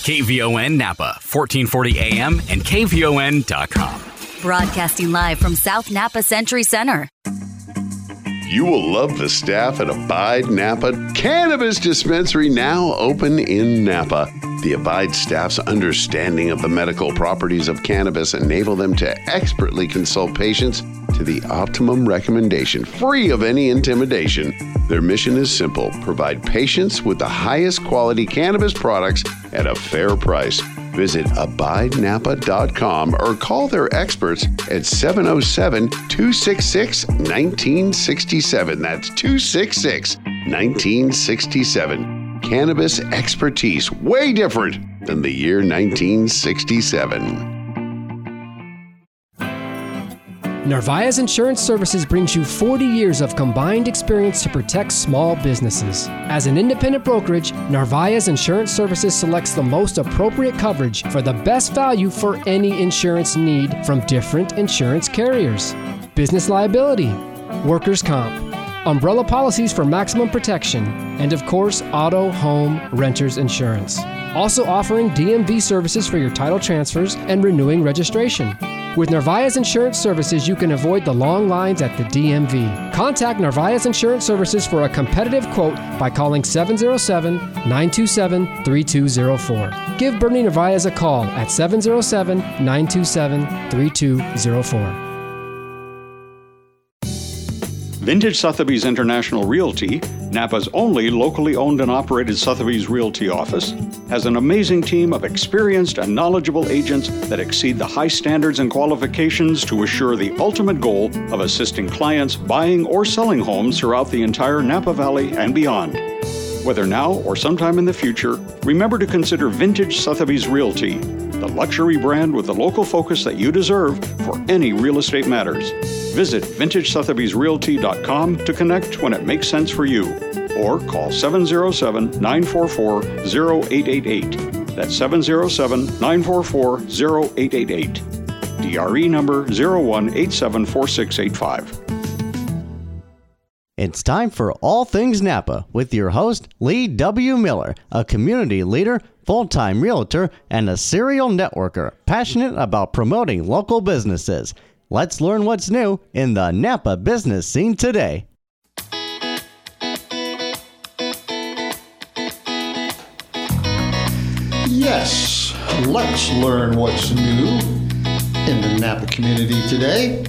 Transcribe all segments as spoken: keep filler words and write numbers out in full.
K V O N Napa, fourteen forty A M and K V O N dot com. Broadcasting live from South Napa Century Center. You will love the staff at Abide Napa Cannabis Dispensary, now open in Napa. The Abide staff's understanding of the medical properties of cannabis enable them to expertly consult patients to the optimum recommendation, free of any intimidation. Their mission is simple: provide patients with the highest quality cannabis products at a fair price. Visit abide napa dot com or call their experts at seven oh seven, two six six, one nine six seven. That's two six six, one nine six seven. Cannabis expertise, way different than the year nineteen sixty-seven. Narvaez Insurance Services brings you forty years of combined experience to protect small businesses. As an independent brokerage, Narvaez Insurance Services selects the most appropriate coverage for the best value for any insurance need from different insurance carriers. Business liability, workers' comp, umbrella policies for maximum protection, and of course, auto, home, renters insurance. Also offering D M V services for your title transfers and renewing registration. With Narvaez Insurance Services, you can avoid the long lines at the D M V. Contact Narvaez Insurance Services for a competitive quote by calling seven oh seven, nine two seven, three two oh four. Give Bernie Narvaez a call at seven oh seven, nine two seven, three two oh four. Vintage Sotheby's International Realty, Napa's only locally owned and operated Sotheby's Realty office, has an amazing team of experienced and knowledgeable agents that exceed the high standards and qualifications to assure the ultimate goal of assisting clients buying or selling homes throughout the entire Napa Valley and beyond. Whether now or sometime in the future, remember to consider Vintage Sotheby's Realty, the luxury brand with the local focus that you deserve for any real estate matters. Visit vintage sotheby's realty dot com to connect when it makes sense for you, or call seven oh seven, nine four four, oh eight eight eight. That's seven oh seven, nine four four, oh eight eight eight. D R E number zero one eight seven four six eight five. It's time for All Things Napa with your host, Lee W. Miller, a community leader, full-time realtor, and a serial networker passionate about promoting local businesses. Let's learn what's new in the Napa business scene today. Yes, let's learn what's new in the Napa community today.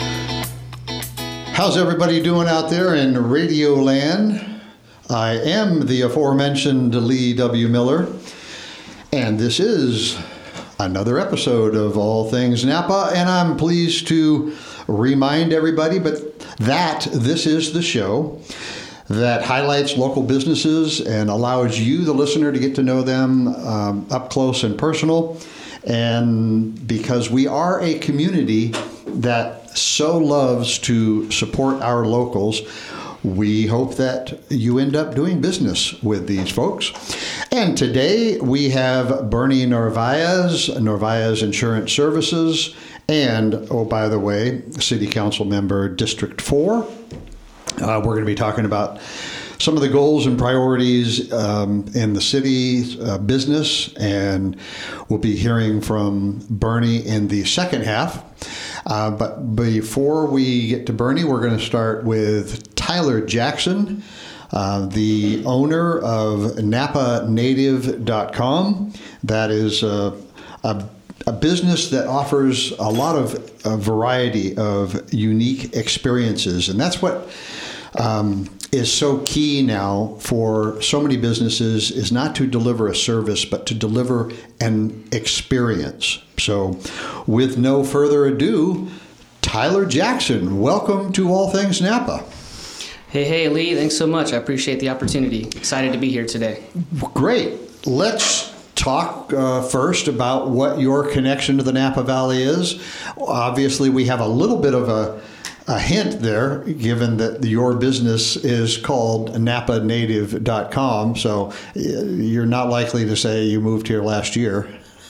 How's everybody doing out there in Radio Land? I am the aforementioned Lee W. Miller, and this is another episode of All Things Napa, and I'm pleased to remind everybody but that this is the show that highlights local businesses and allows you, the listener, to get to know them um, up close and personal. And because we are a community that so loves to support our locals, we hope that you end up doing business with these folks. And today we have Bernie Narvaez, Narvaez Insurance Services, and, oh, by the way, City Council Member District four. Uh, we're going to be talking about some of the goals and priorities um, in the city uh, business, and we'll be hearing from Bernie in the second half. Uh, but before we get to Bernie, we're going to start with Tyler Jackson, uh, the owner of Napa Native dot com. That is a, a, a business that offers a lot of a variety of unique experiences, and that's what um, is so key now for so many businesses, is not to deliver a service, but to deliver an experience. So with no further ado, Tyler Jackson, welcome to All Things Napa. Hey, hey, Lee, thanks so much. I appreciate the opportunity. Excited to be here today. Great. Let's talk uh, first about what your connection to the Napa Valley is. Obviously, we have a little bit of a A hint there, given that your business is called Napa Native dot com, so you're not likely to say you moved here last year.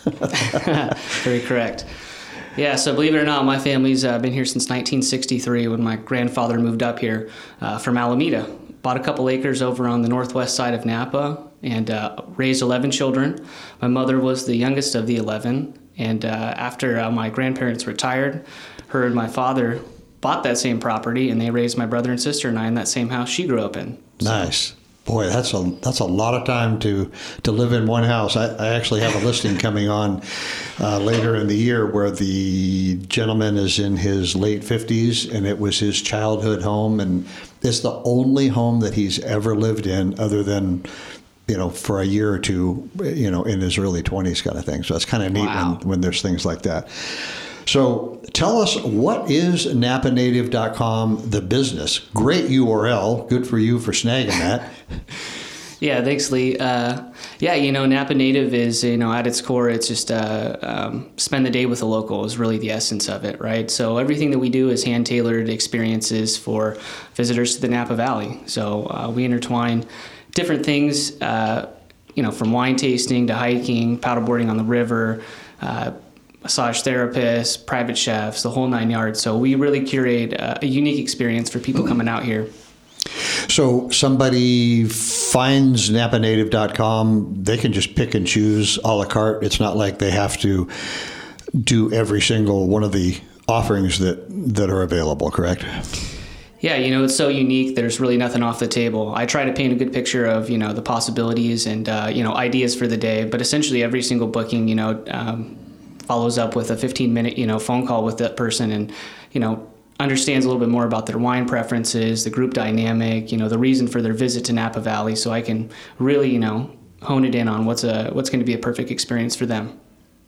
Very correct. Yeah, so believe it or not, my family's uh, been here since nineteen sixty-three when my grandfather moved up here uh, from Alameda. Bought a couple acres over on the northwest side of Napa, and uh, raised eleven children. My mother was the youngest of the eleven, and uh, after uh, my grandparents retired, her and my father bought that same property, and they raised my brother and sister and I in that same house she grew up in. So. Nice. Boy, that's a that's a lot of time to, to live in one house. I, I actually have a listing coming on uh, later in the year where the gentleman is in his late fifties, and it was his childhood home, and it's the only home that he's ever lived in other than, you know, for a year or two, you know, in his early twenties kind of thing. So it's kind of neat Wow. when, when there's things like that. So tell us, what is Napa Native dot com, the business? Great U R L. Good for you for snagging that. Yeah, thanks, Lee. Uh, yeah, you know, Napa Native is, you know, at its core, it's just uh, um, spend the day with a local is really the essence of it, right? So everything that we do is hand-tailored experiences for visitors to the Napa Valley. So uh, we intertwine different things, uh, you know, from wine tasting to hiking, paddleboarding on the river, uh, massage therapists, private chefs, the whole nine yards. So we really curate a, a unique experience for people coming out here. So somebody finds Napa Native dot com, they can just pick and choose a la carte. It's not like they have to do every single one of the offerings that, that are available, correct? Yeah, you know, it's so unique. There's really nothing off the table. I try to paint a good picture of, you know, the possibilities and, uh, you know, ideas for the day. But essentially every single booking, you know, um, follows up with a fifteen minute, you know, phone call with that person and, you know, understands a little bit more about their wine preferences, the group dynamic, you know, the reason for their visit to Napa Valley. So I can really, you know, hone it in on what's a, what's going to be a perfect experience for them.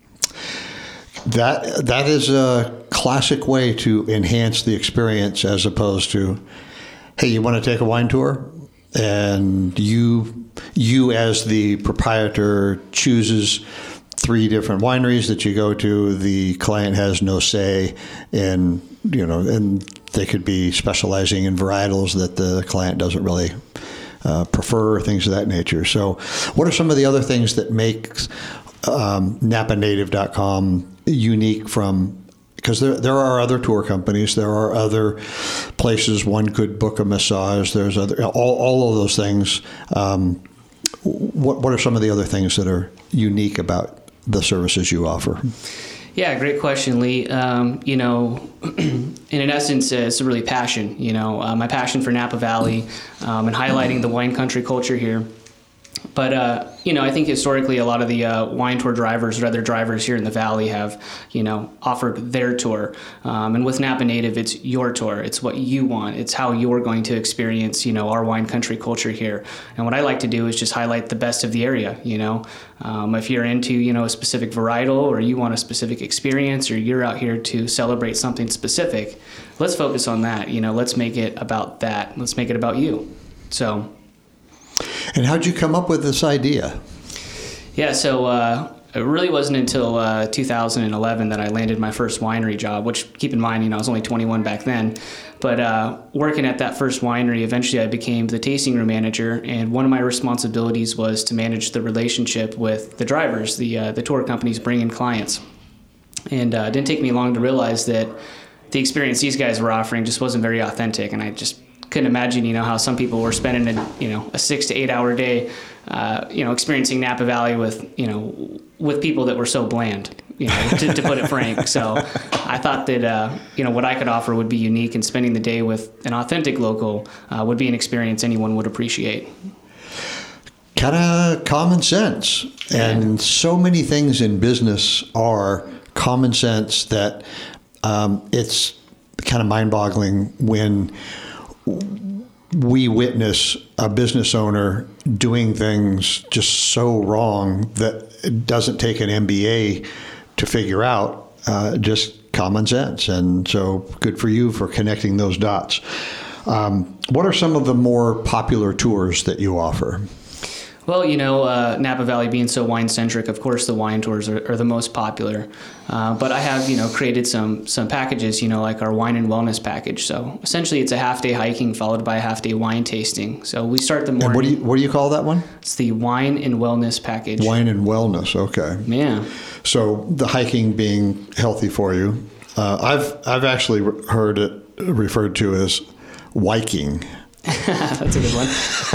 That that is a classic way to enhance the experience, as opposed to, hey, you want to take a wine tour? And you you as the proprietor chooses three different wineries that you go to. The client has no say in, you know, and they could be specializing in varietals that the client doesn't really uh, prefer, things of that nature. So what are some of the other things that make um, Napa Native dot com unique from, because there there are other tour companies, there are other places one could book a massage, there's other, all, all of those things. Um, what what are some of the other things that are unique about the services you offer? Yeah, great question, Lee. Um, you know, in an essence, uh, it's really passion, you know, uh, my passion for Napa Valley um, and highlighting the wine country culture here. But, uh, you know, I think historically a lot of the uh, wine tour drivers or other drivers here in the Valley have, you know, offered their tour. Um, and with Napa Native, it's your tour. It's what you want. It's how you're going to experience, you know, our wine country culture here. And what I like to do is just highlight the best of the area, you know. Um, if you're into, you know, a specific varietal, or you want a specific experience, or you're out here to celebrate something specific, let's focus on that. You know, let's make it about that. Let's make it about you. So... And how'd you come up with this idea? Yeah, so uh, it really wasn't until uh, two thousand eleven that I landed my first winery job, which, keep in mind, you know, I was only twenty-one back then. But uh, working at that first winery, eventually I became the tasting room manager, and one of my responsibilities was to manage the relationship with the drivers, the uh, the tour companies bringing clients. And uh, it didn't take me long to realize that the experience these guys were offering just wasn't very authentic, and I just couldn't imagine, you know, how some people were spending a, you know, a six to eight hour day, uh, you know, experiencing Napa Valley with, you know, with people that were so bland, you know, to, to put it frank. So I thought that, uh, you know, what I could offer would be unique, and spending the day with an authentic local uh, would be an experience anyone would appreciate. Kind of common sense. And Yeah. so many things in business are common sense that um, it's kind of mind-boggling when we witness a business owner doing things just so wrong that it doesn't take an M B A to figure out, uh, just common sense. And so good for you for connecting those dots. Um, what are some of the more popular tours that you offer? Well, you know, uh, Napa Valley being so wine-centric, of course the wine tours are, are the most popular. Uh, but I have, you know, created some some packages, you know, like our wine and wellness package. So essentially it's a half-day hiking followed by a half-day wine tasting. So we start the morning. And what do you, what do you call that one? It's the wine and wellness package. Wine and wellness, okay. Yeah. So the hiking being healthy for you. Uh, I've I've actually heard it referred to as Viking. That's a good one.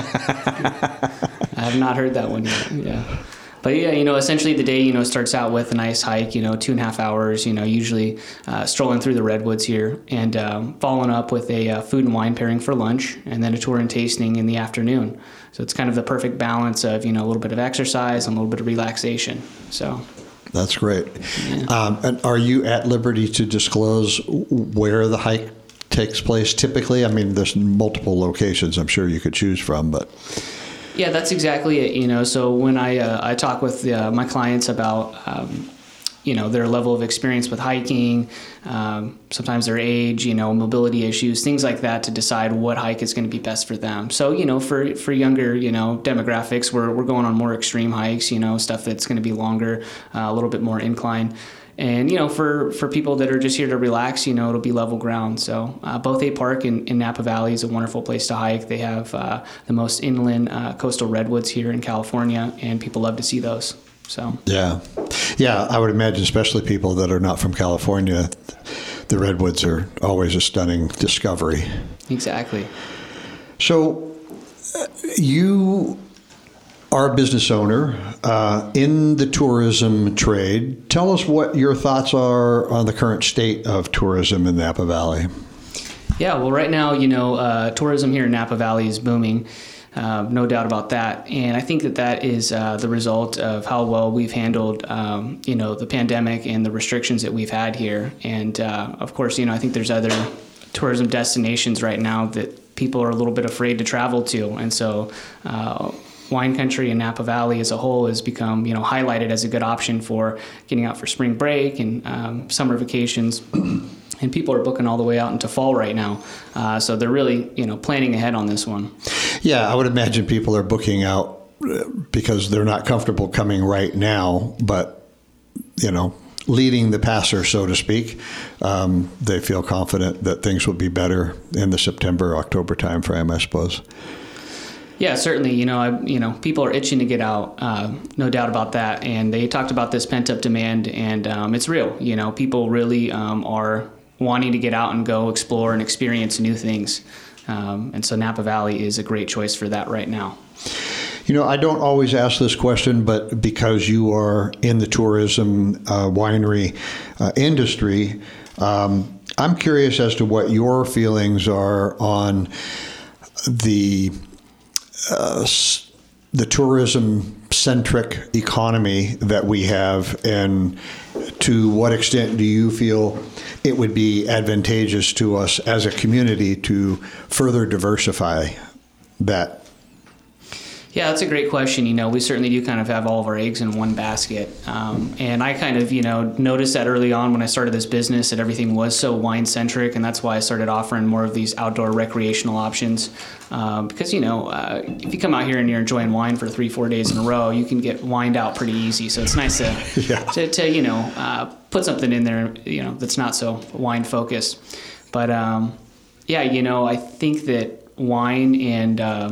I have not heard that one yet. Yeah. But yeah, you know, essentially the day, you know, starts out with a nice hike, you know, two and a half hours, you know, usually uh, strolling through the redwoods here, and um, following up with a uh, food and wine pairing for lunch, and then a tour and tasting in the afternoon. So it's kind of the perfect balance of, you know, a little bit of exercise and a little bit of relaxation. So that's great. Yeah. Um, and are you at liberty to disclose where the hike takes place typically? I mean, there's multiple locations I'm sure you could choose from, but... Yeah, that's exactly it. You know, so when I uh, I talk with uh, my clients about um, you know their level of experience with hiking, um, sometimes their age, you know, mobility issues, things like that, to decide what hike is going to be best for them. So you know, for for younger you know demographics, we're we're going on more extreme hikes. You know, stuff that's going to be longer, uh, a little bit more incline. And, you know, for, for people that are just here to relax, you know, it'll be level ground. So uh, Bothay Park in, in Napa Valley is a wonderful place to hike. They have uh, the most inland uh, coastal redwoods here in California, and people love to see those. So Yeah. Yeah, I would imagine, especially people that are not from California, the redwoods are always a stunning discovery. Exactly. So uh, you... are a business owner uh, in the tourism trade. Tell us what your thoughts are on the current state of tourism in Napa Valley. Yeah, well, right now, you know, uh, tourism here in Napa Valley is booming. Uh, no doubt about that. And I think that that is uh, the result of how well we've handled, um, you know, the pandemic and the restrictions that we've had here. And, uh, of course, you know, I think there's other tourism destinations right now that people are a little bit afraid to travel to. And so uh, wine country in Napa Valley as a whole has become, you know, highlighted as a good option for getting out for spring break and um, summer vacations. And people are booking all the way out into fall right now. Uh, so they're really, you know, planning ahead on this one. Yeah, I would imagine people are booking out because they're not comfortable coming right now, but, you know, leading the passer, so to speak. Um, they feel confident that things will be better in the September, October timeframe, I suppose. Yeah, certainly. You know, I, you know, people are itching to get out, uh, no doubt about that. And they talked about this pent-up demand, and um, it's real. You know, people really um, are wanting to get out and go explore and experience new things. Um, and so Napa Valley is a great choice for that right now. You know, I don't always ask this question, but because you are in the tourism uh, winery uh, industry, um, I'm curious as to what your feelings are on the Uh, the tourism-centric economy that we have, and to what extent do you feel it would be advantageous to us as a community to further diversify that? Yeah, that's a great question. You know, we certainly do kind of have all of our eggs in one basket. Um, and I kind of, you know, noticed that early on when I started this business that everything was so wine-centric, and that's why I started offering more of these outdoor recreational options. Um, because, you know, uh, if you come out here and you're enjoying wine for three, four days in a row, you can get wined out pretty easy. So it's nice to, yeah. to, to, you know, uh, put something in there, you know, that's not so wine-focused. But, um, yeah, you know, I think that wine and uh,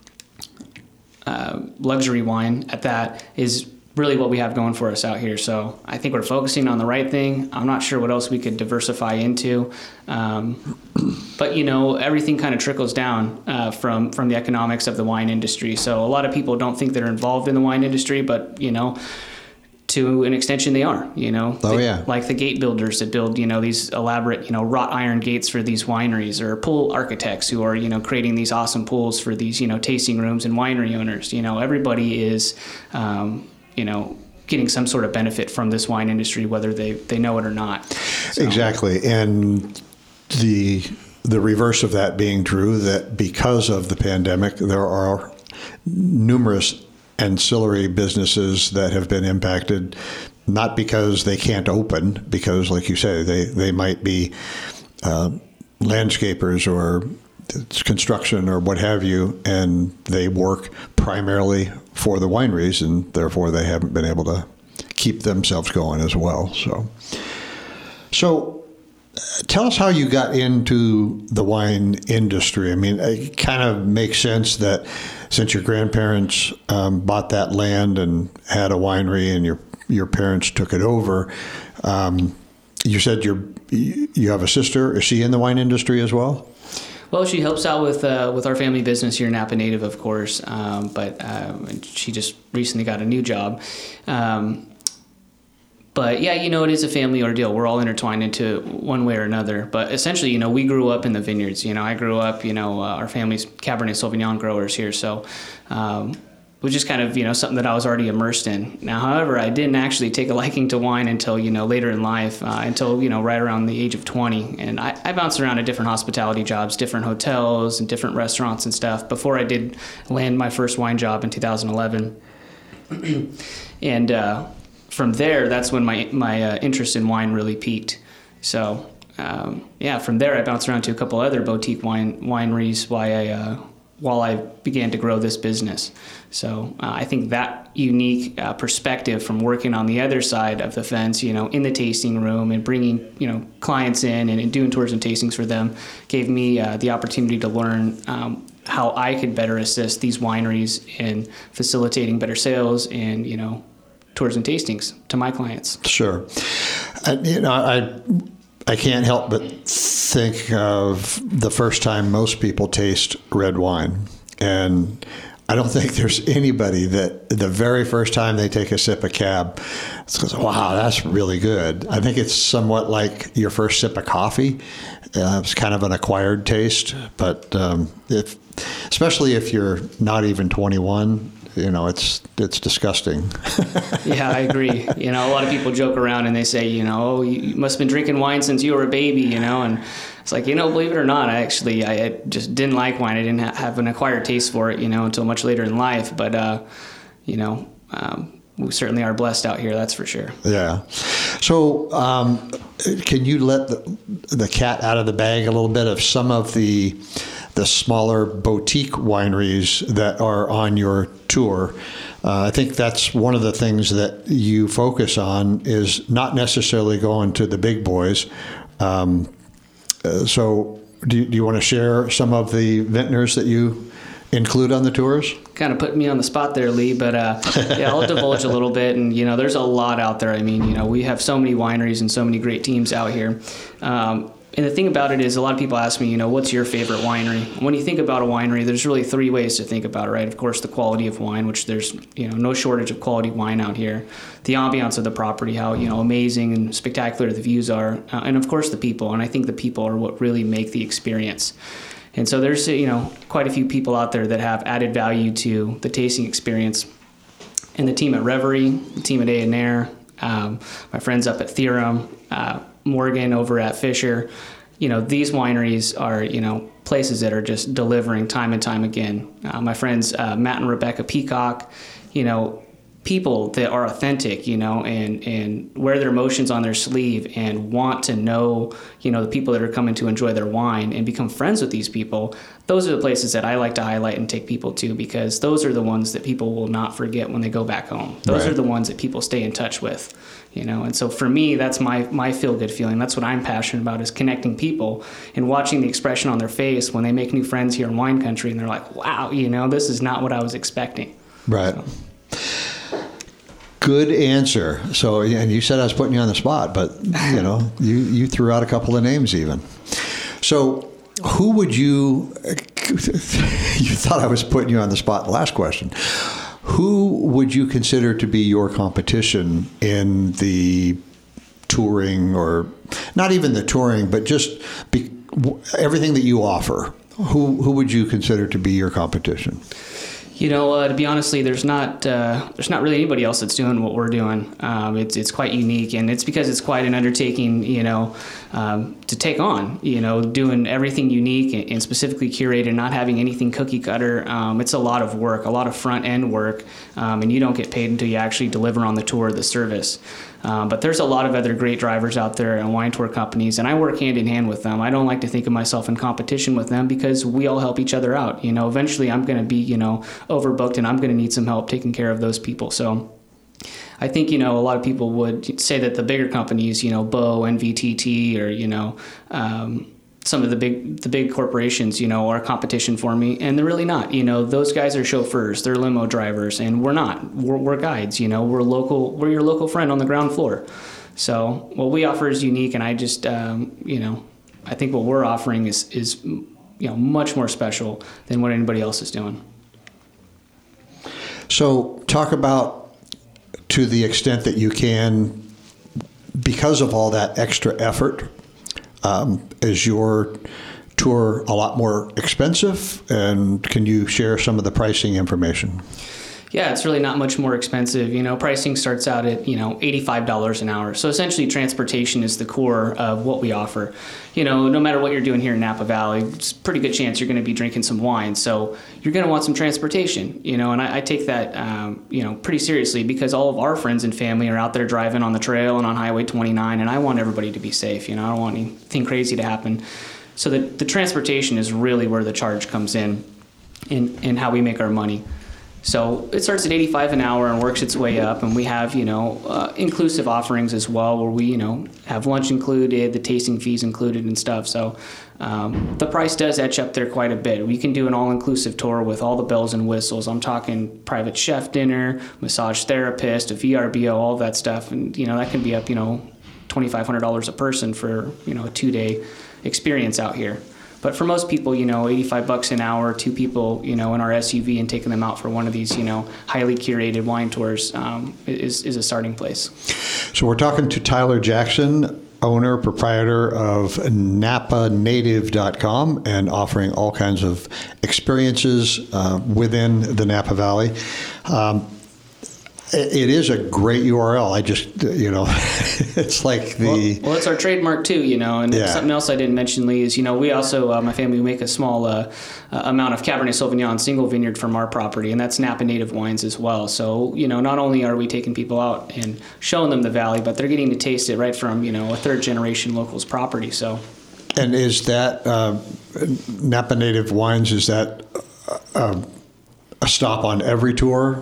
uh, luxury wine at that is really what we have going for us out here. So I think we're focusing on the right thing. I'm not sure what else we could diversify into. Um, but, you know, everything kind of trickles down uh, from, from the economics of the wine industry. So a lot of people don't think they're involved in the wine industry, but, you know, to an extension they are, you know. Oh, the, yeah. Like the gate builders that build, you know, these elaborate, you know, wrought iron gates for these wineries, or pool architects who are, you know, creating these awesome pools for these, you know, tasting rooms, and winery owners. You know, everybody is... Um, you know, getting some sort of benefit from this wine industry, whether they, they know it or not. So. Exactly. And the the reverse of that being true, that because of the pandemic, there are numerous ancillary businesses that have been impacted, not because they can't open, because, like you say, they, they might be uh, landscapers or construction or what have you, and they work primarily for the wineries, and therefore they haven't been able to keep themselves going as well. So, so uh, tell us how you got into the wine industry. I mean, it kind of makes sense that since your grandparents um, bought that land and had a winery, and your your parents took it over. Um, you said you're, you have a sister. Is she in the wine industry as well? Well, she helps out with uh, with our family business here in Napa Native, of course, um, but uh, she just recently got a new job. Um, but yeah, you know, it is a family ordeal. We're all intertwined into one way or another. But essentially, you know, we grew up in the vineyards. You know, I grew up, you know, uh, our family's Cabernet Sauvignon growers here, so. Um, which is kind of, you know, something that I was already immersed in. Now, however, I didn't actually take a liking to wine until, you know, later in life, uh, until, you know, right around the age of twenty. And I, I bounced around at different hospitality jobs, different hotels and different restaurants and stuff before I did land my first wine job in two thousand eleven. And uh, from there, that's when my, my uh, interest in wine really peaked. So, um, yeah, from there, I bounced around to a couple other boutique wine wineries while I... Uh, while I began to grow this business. So uh, I think that unique uh, perspective from working on the other side of the fence, you know, in the tasting room and bringing, you know, clients in and, and doing tours and tastings for them gave me uh, the opportunity to learn um, how I could better assist these wineries in facilitating better sales and, you know, tours and tastings to my clients. Sure. And, you know, I... I can't help but think of the first time most people taste red wine. And I don't think there's anybody that the very first time they take a sip of Cab says, wow, that's really good. I think it's somewhat like your first sip of coffee. Uh, it's kind of an acquired taste. But um, if, especially if you're not even twenty-one, you know, it's it's disgusting. Yeah, I agree. You know, a lot of people joke around and they say, you know, oh, you must have been drinking wine since you were a baby, you know, and it's like, you know, believe it or not, I actually, I just didn't like wine. I didn't ha- have an acquired taste for it, you know, until much later in life. But, uh, you know, um, we certainly are blessed out here, that's for sure. Yeah. So um, can you let the, the cat out of the bag a little bit of some of the the smaller boutique wineries that are on your tour? Uh, I think that's one of the things that you focus on is not necessarily going to the big boys. Um, uh, so do, do you want to share some of the vintners that you include on the tours? Kind of put me on the spot there, Lee, but uh, yeah, I'll divulge a little bit. And, you know, there's a lot out there. I mean, you know, we have so many wineries and so many great teams out here. Um, And the thing about it is a lot of people ask me, you know, what's your favorite winery? When you think about a winery, there's really three ways to think about it, right? Of course, the quality of wine, which there's, you know, no shortage of quality wine out here. The ambiance of the property, how, you know, amazing and spectacular the views are. Uh, and, of course, the people. And I think the people are what really make the experience. And so there's, you know, quite a few people out there that have added value to the tasting experience. And the team at Reverie, the team at A and R, um, my friends up at Theorem, uh, Morgan over at Fisher, you know, these wineries are, you know, places that are just delivering time and time again. Uh, my friends, uh, Matt and Rebecca Peacock, you know, people that are authentic, you know, and, and wear their emotions on their sleeve and want to know, you know, the people that are coming to enjoy their wine and become friends with these people. Those are the places that I like to highlight and take people to, because those are the ones that people will not forget when they go back home. Those right. are the ones that people stay in touch with, you know. And so for me, that's my, my feel-good feeling. That's what I'm passionate about, is connecting people and watching the expression on their face when they make new friends here in wine country and they're like, wow, you know, this is not what I was expecting. Right. So. Good answer. So, and you said I was putting you on the spot, but, you know, you, you threw out a couple of names even. So who would you, you thought I was putting you on the spot in the last question. Who would you consider to be your competition in the touring, or not even the touring, but just be, everything that you offer? Who, who would you consider to be your competition? You know, uh, to be honestly, there's not uh, there's not really anybody else that's doing what we're doing. Um, it's it's quite unique, and it's because it's quite an undertaking, you know, um, to take on. You know, doing everything unique and, and specifically curated, not having anything cookie cutter. Um, it's a lot of work, a lot of front end work, um, and you don't get paid until you actually deliver on the tour or the service. Um, but there's a lot of other great drivers out there and wine tour companies, and I work hand in hand with them. I don't like to think of myself in competition with them, because we all help each other out. You know, eventually I'm going to be, you know, overbooked, and I'm going to need some help taking care of those people. So I think, you know, a lot of people would say that the bigger companies, you know, Bo, N V T T, or, you know, um, some of the big the big corporations, you know, are competition for me, and they're really not. You know, those guys are chauffeurs, they're limo drivers, and we're not. We're, we're guides. You know, we're local. We're your local friend on the ground floor. So what we offer is unique, and I just, um, you know, I think what we're offering is is you know, much more special than what anybody else is doing. So talk about, to the extent that you can, because of all that extra effort, um, is your tour a lot more expensive? And can you share some of the pricing information? Yeah, it's really not much more expensive. You know, pricing starts out at, you know, eighty-five dollars an hour. So essentially transportation is the core of what we offer. You know, no matter what you're doing here in Napa Valley, it's a pretty good chance you're going to be drinking some wine. So you're going to want some transportation, you know, and I, I take that, um, you know, pretty seriously because all of our friends and family are out there driving on the trail and on Highway twenty-nine, and I want everybody to be safe. You know, I don't want anything crazy to happen. So the, the transportation is really where the charge comes in, in, in how we make our money. So it starts at eighty-five an hour and works its way up, and we have, you know, uh, inclusive offerings as well, where we, you know, have lunch included, the tasting fees included and stuff. So um, the price does etch up there quite a bit. We can do an all-inclusive tour with all the bells and whistles. I'm talking private chef dinner, massage therapist, a V R B O, all of that stuff, and you know that can be up, you know, twenty-five hundred dollars a person for, you know, a two-day experience out here. But for most people, you know, eighty-five bucks an hour, two people, you know, in our S U V and taking them out for one of these, you know, highly curated wine tours um, is, is a starting place. So we're talking to Tyler Jackson, owner, proprietor of Napa Native dot com, and offering all kinds of experiences uh, within the Napa Valley. Um, It is a great U R L. I just, you know, it's like the... Well, well, it's our trademark too, you know, and yeah. something else I didn't mention, Lee, is, you know, we also, uh, my family, we make a small uh, uh, amount of Cabernet Sauvignon single vineyard from our property, and that's Napa Native wines as well. So, you know, not only are we taking people out and showing them the valley, but they're getting to taste it right from, you know, a third generation local's property, so... And is that, uh, Napa Native wines, is that uh, a stop on every tour?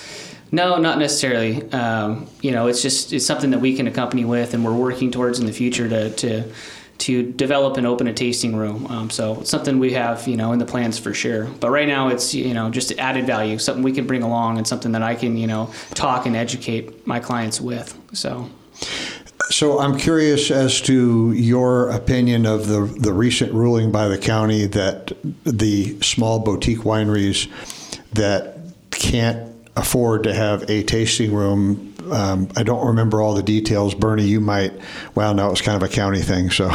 No, not necessarily. Um, you know, it's just it's something that we can accompany with, and we're working towards in the future to to, to develop and open a tasting room. Um, so it's something we have, you know, in the plans for sure. But right now, it's, you know, just added value, something we can bring along, and something that I can, you know, talk and educate my clients with. So. So I'm curious as to your opinion of the the recent ruling by the county that the small boutique wineries that can't afford to have a tasting room. Um, I don't remember all the details. Bernie, you might. Well, no, it's kind of a county thing. So,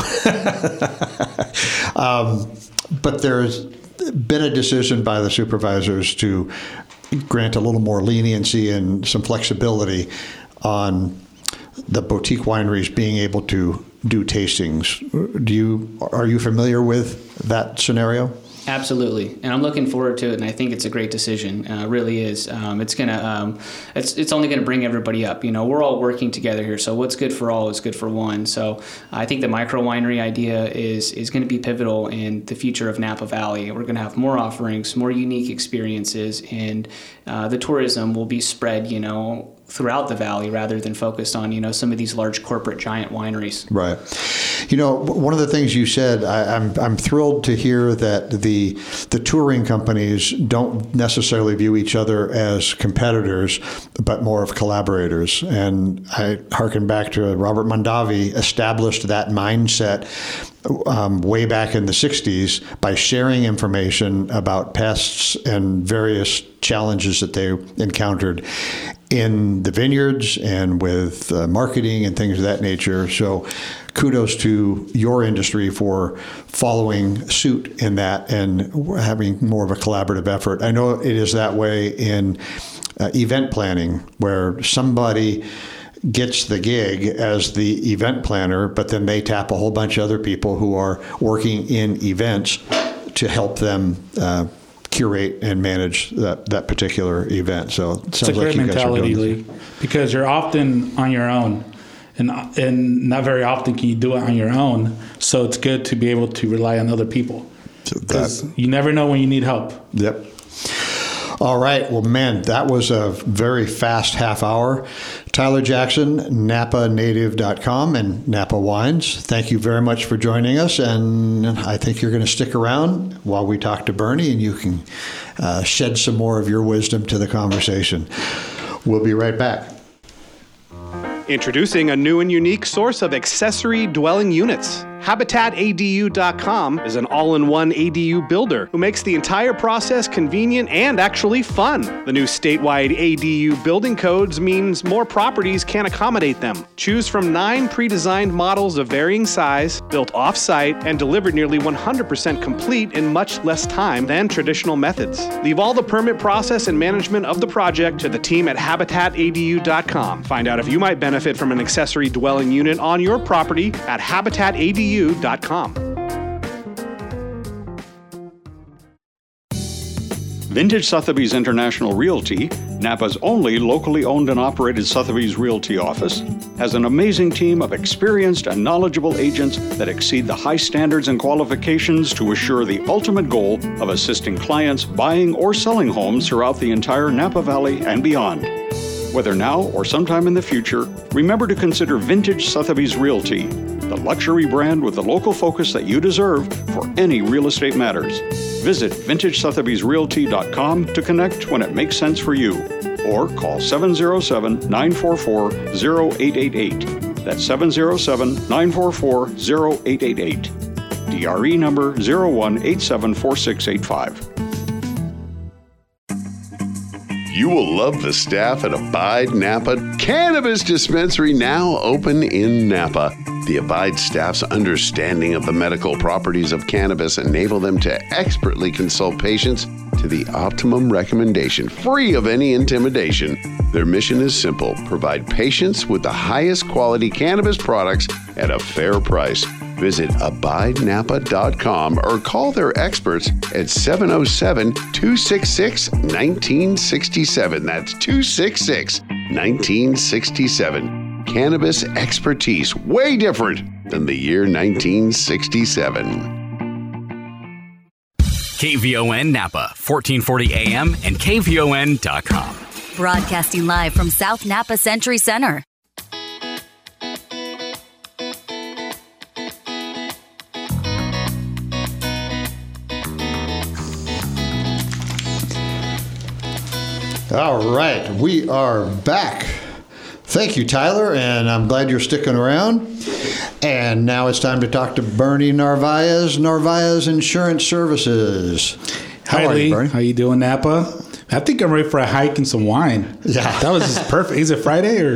um, but there's been a decision by the supervisors to grant a little more leniency and some flexibility on the boutique wineries being able to do tastings. Do you are you familiar with that scenario? Absolutely, and I'm looking forward to it, and I think it's a great decision. Uh, it really is. Um, it's gonna, um, it's it's only gonna bring everybody up. You know, we're all working together here, so what's good for all is good for one. So I think the micro winery idea is is going to be pivotal in the future of Napa Valley. We're going to have more offerings, more unique experiences, and uh, the tourism will be spread, you know, throughout the valley rather than focused on, you know, some of these large corporate giant wineries. Right. You know, one of the things you said, I, I'm I'm thrilled to hear that the the touring companies don't necessarily view each other as competitors, but more of collaborators. And I hearken back to Robert Mondavi established that mindset um, way back in the sixties by sharing information about pests and various challenges that they encountered in the vineyards and with uh, marketing and things of that nature. So kudos to your industry for following suit in that and having more of a collaborative effort. I know it is that way in uh, event planning, where somebody gets the gig as the event planner, but then they tap a whole bunch of other people who are working in events to help them uh, curate and manage that, that particular event. So it sounds it's a great like you guys are mentality, doing Lee, because you're often on your own, and and not very often can you do it on your own. So it's good to be able to rely on other people, because you never know when you need help. Yep. All right. Well, man, that was a very fast half hour. Tyler Jackson, Napa Native dot com and Napa Wines. Thank you very much for joining us. And I think you're going to stick around while we talk to Bernie, and you can uh, shed some more of your wisdom to the conversation. We'll be right back. Introducing a new and unique source of accessory dwelling units. Habitat A D U dot com is an all-in-one A D U builder who makes the entire process convenient and actually fun. The new statewide A D U building codes means more properties can accommodate them. Choose from nine pre-designed models of varying size, built off-site, and delivered nearly one hundred percent complete in much less time than traditional methods. Leave all the permit process and management of the project to the team at Habitat A D U dot com. Find out if you might benefit from an accessory dwelling unit on your property at Habitat A D U dot com. Vintage Sotheby's International Realty, Napa's only locally owned and operated Sotheby's Realty office, has an amazing team of experienced and knowledgeable agents that exceed the high standards and qualifications to assure the ultimate goal of assisting clients buying or selling homes throughout the entire Napa Valley and beyond. Whether now or sometime in the future, remember to consider Vintage Sotheby's Realty, the luxury brand with the local focus that you deserve for any real estate matters. Visit Vintage Sotheby's Realty dot com to connect when it makes sense for you, or call seven oh seven, nine four four, oh eight eight eight. That's seven oh seven, nine four four, oh eight eight eight. D R E number zero one eight seven four six eight five. You will love the staff at Abide Napa Cannabis Dispensary, now open in Napa. The Abide staff's understanding of the medical properties of cannabis enable them to expertly consult patients to the optimum recommendation, free of any intimidation. Their mission is simple: provide patients with the highest quality cannabis products at a fair price. Visit abide napa dot com or call their experts at seven oh seven, two six six, one nine six seven. That's two six six, one nine six seven. Cannabis expertise, way different than the year nineteen sixty-seven. K V O N Napa, fourteen forty A M and K V O N dot com. Broadcasting live from South Napa Century Center. All right, we are back. Thank you, Tyler, and I'm glad you're sticking around. And now it's time to talk to Bernie Narvaez, Narvaez Insurance Services. How Hi, are Lee. you, Bernie? How you doing, Napa? I think I'm ready for a hike and some wine. Yeah. That was just perfect. Is it Friday or?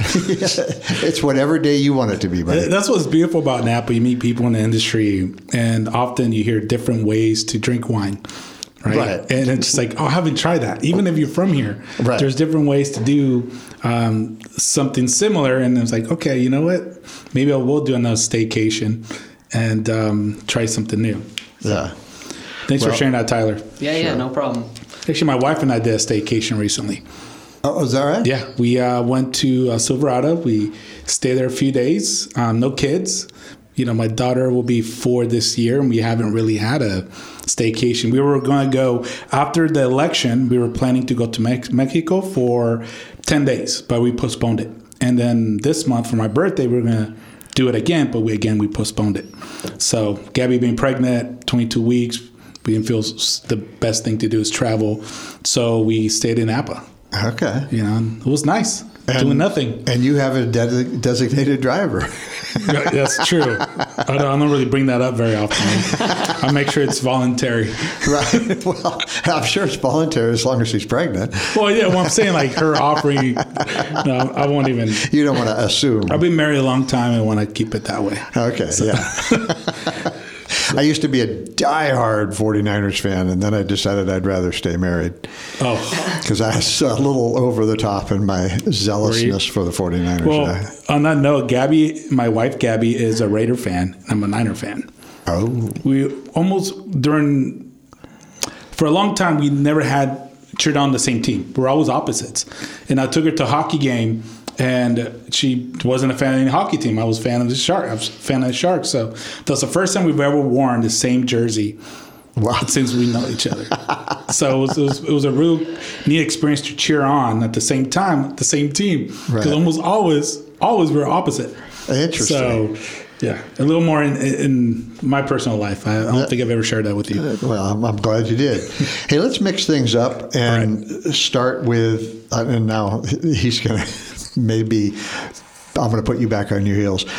It's whatever day you want it to be, Bernie. That's what's beautiful about Napa. You meet people in the industry, and often you hear different ways to drink wine. Right? Right. And it's just like, oh, I haven't tried that. Even if you're from here, right. There's different ways to do um, something similar. And it's like, okay, you know what? Maybe I will do another staycation and um, try something new. Yeah. Thanks Well, for sharing that, Tyler. Yeah, yeah, no problem. Actually, my wife and I did a staycation recently. Oh, is that right? Yeah, we uh, went to uh, Silverado. We stayed there a few days. Um, no kids. You know, my daughter will be four this year, and we haven't really had a staycation. We were going to go after the election. We were planning to go to Mex- Mexico for ten days, but we postponed it. And then this month for my birthday, we were going to do it again, but we again we postponed it. So Gabby being pregnant, twenty-two weeks, we didn't feel the best thing to do is travel, so we stayed in Napa. Okay. You know, it was nice. And, doing nothing. And you have a de- designated driver. That's true. I don't, I don't really bring that up very often. I make sure it's voluntary. Right. Well, I'm sure it's voluntary as long as she's pregnant. Well, yeah, well, I'm saying like her offering, no, I won't even. You don't want to assume. I've been married a long time and want to keep it that way. Okay, so. Yeah. I used to be a diehard forty-niners fan, and then I decided I'd rather stay married. Oh. Because I was a little over the top in my zealousness for the forty-niners. Well, I, on that note, Gabby, my wife Gabby, is a Raider fan. I'm a Niner fan. Oh. We almost, during, for a long time, we never had cheered on the same team. We're always opposites. And I took her to a hockey game, and she wasn't a fan of any hockey team. I was a fan of the Sharks. I was a fan of the Sharks. So that's the first time we've ever worn the same jersey. Wow. Since we know each other. So it was, it was it was a real neat experience to cheer on at the same time, the same team. Because Right. almost always, always we're opposite. Interesting. So, yeah, a little more in, in my personal life. I, I don't think I've ever shared that with you. Well, I'm, I'm glad you did. Hey, let's mix things up and right. start with, uh, and now he's going to maybe, I'm going to put you back on your heels.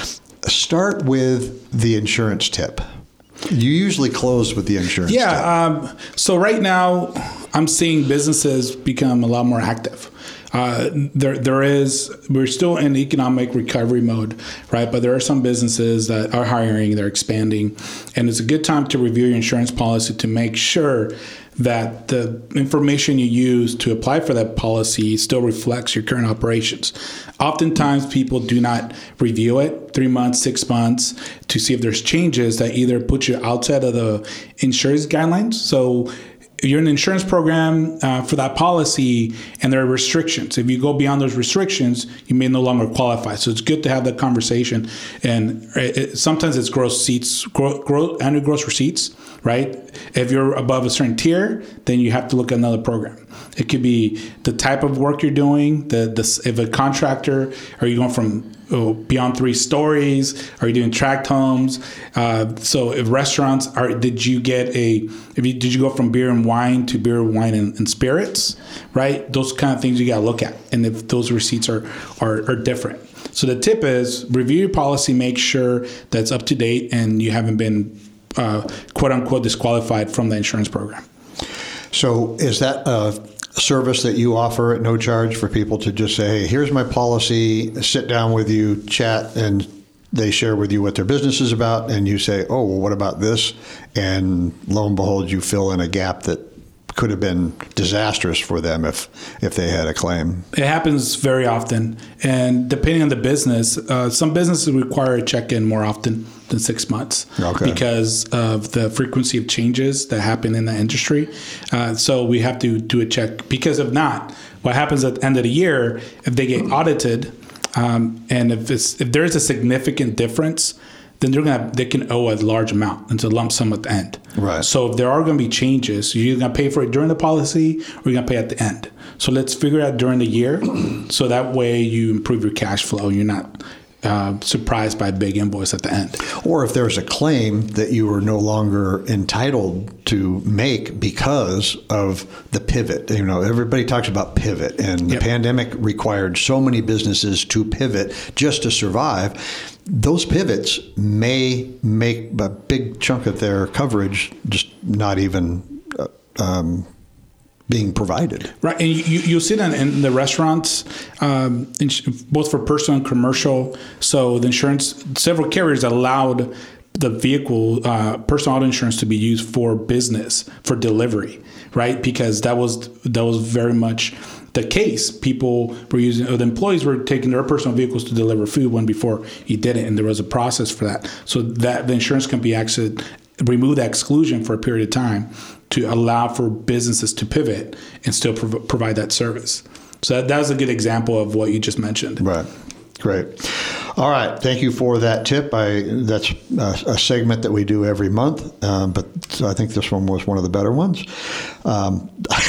start with the insurance tip. You usually close with the insurance yeah, tip. Um, so right now I'm seeing businesses become a lot more active. Uh, there, there is, we're still in economic recovery mode, right? But there are some businesses that are hiring, they're expanding, and it's a good time to review your insurance policy to make sure that the information you use to apply for that policy still reflects your current operations. Oftentimes, people do not review it three months, six months to see if there's changes that either put you outside of the insurance guidelines. So you're in an insurance program uh, for that policy, and there are restrictions. If you go beyond those restrictions, you may no longer qualify. So it's good to have that conversation. And it, sometimes it's gross receipts, gross, gross, annual gross receipts, right? If you're above a certain tier, then you have to look at another program. It could be the type of work you're doing. The, the if a contractor, are you going from oh, beyond three stories? Are you doing tract homes? Uh, so if restaurants are, did you get a? If you did you go from beer and wine to beer, wine, and, and spirits? Right, those kind of things you got to look at, and if those receipts are, are are different. So the tip is review your policy, make sure that's up to date, and you haven't been uh, quote unquote disqualified from the insurance program. So is that a service that you offer at no charge for people to just say, hey, here's my policy, sit down with you, chat, and they share with you what their business is about, and you say, oh, well, what about this? And lo and behold, you fill in a gap that could have been disastrous for them if if they had a claim. It happens very often, and depending on the business, uh, some businesses require a check-in more often than six months okay. because of the frequency of changes that happen in the industry. Uh, so we have to do a check, because if not, what happens at the end of the year, if they get audited, um, and if it's if there is a significant difference, then they're gonna they can owe a large amount into a lump sum at the end. Right. So if there are going to be changes, you're going to pay for it during the policy, or you're going to pay at the end. So let's figure it out during the year, so that way you improve your cash flow. You're not uh, surprised by a big invoice at the end. Or if there's a claim that you are no longer entitled to make because of the pivot. You know, everybody talks about pivot, and the yep. pandemic required so many businesses to pivot just to survive. Those pivots may make a big chunk of their coverage just not even uh, um, being provided. Right, and you, you'll see that in the restaurants, um, in, both for personal and commercial. So the insurance, several carriers allowed the vehicle, uh, personal auto insurance, to be used for business, for delivery, right? Because that was that was very much the case. People were using, or the employees were taking their personal vehicles to deliver food when before you didn't, and there was a process for that. So that the insurance company actually removed that exclusion for a period of time to allow for businesses to pivot and still prov- provide that service. So that, that was a good example of what you just mentioned. Right. Great. All right. Thank you for that tip. I that's a, a segment that we do every month, um, but so I think this one was one of the better ones. Um,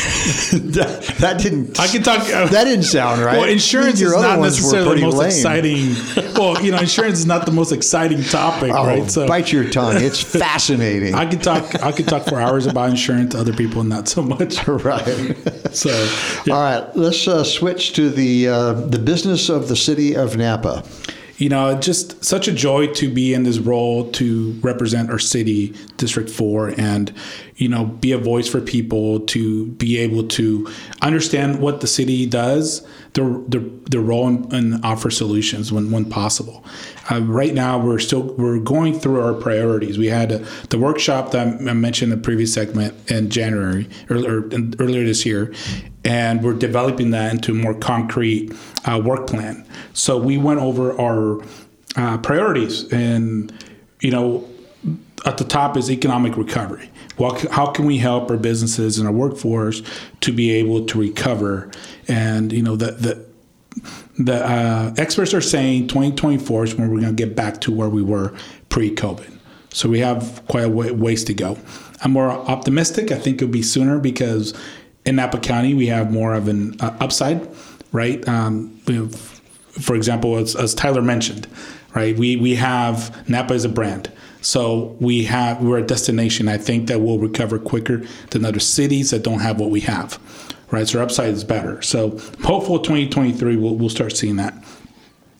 that, that didn't. I can talk. Uh, that didn't sound right. Well, insurance Your is other not ones necessarily the most lame. exciting. Well, you know, insurance is not the most exciting topic, oh, right? So bite your tongue. It's fascinating. I could talk. I could talk for hours about insurance. Other people, not so much. Right. So, yeah. All right. Let's uh, switch to the uh, the business of the city of Napa. You know, just such a joy to be in this role to represent our city, District four, and, you know, be a voice for people, to be able to understand what the city does, their their, their role, and, and offer solutions when, when possible. Uh, right now, we're still we're going through our priorities. We had a, the workshop that I mentioned in the previous segment in January, or, or earlier this year, and we're developing that into a more concrete uh, work plan. So we went over our uh, priorities, and, you know, at the top is economic recovery. Well, how can we help our businesses and our workforce to be able to recover? And, you know, the the the uh, experts are saying twenty twenty-four is when we're going to get back to where we were pre-COVID. So we have quite a way, ways to go. I'm more optimistic. I think it'll be sooner, because in Napa County we have more of an uh, upside, right? Um, you know, for example, as, as Tyler mentioned, right? We we have Napa as a brand. So we have, we're a destination. I think that we'll recover quicker than other cities that don't have what we have, right? So our upside is better. So hopeful twenty twenty-three, we'll, we'll start seeing that.